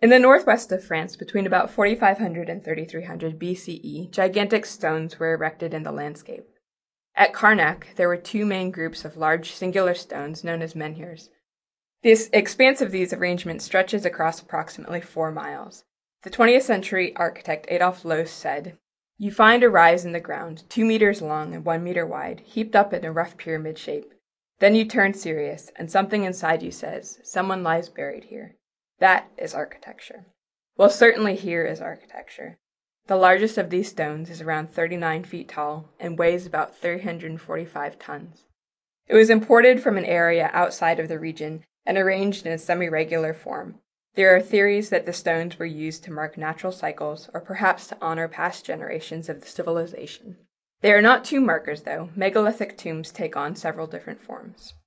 In the northwest of France, between about 4500 and 3300 BCE, gigantic stones were erected in the landscape. At Karnak, there were two main groups of large singular stones known as menhirs. The expanse of these arrangements stretches across approximately 4 miles. The 20th century architect Adolf Loos said, "You find a rise in the ground, 2 meters long and 1 meter wide, heaped up in a rough pyramid shape. Then you turn serious, and something inside you says, 'Someone lies buried here.' That is architecture." Well, certainly here is architecture. The largest of these stones is around 39 feet tall and weighs about 345 tons. It was imported from an area outside of the region and arranged in a semi-regular form. There are theories that the stones were used to mark natural cycles or perhaps to honor past generations of the civilization. They are not tomb markers, though. Megalithic tombs take on several different forms.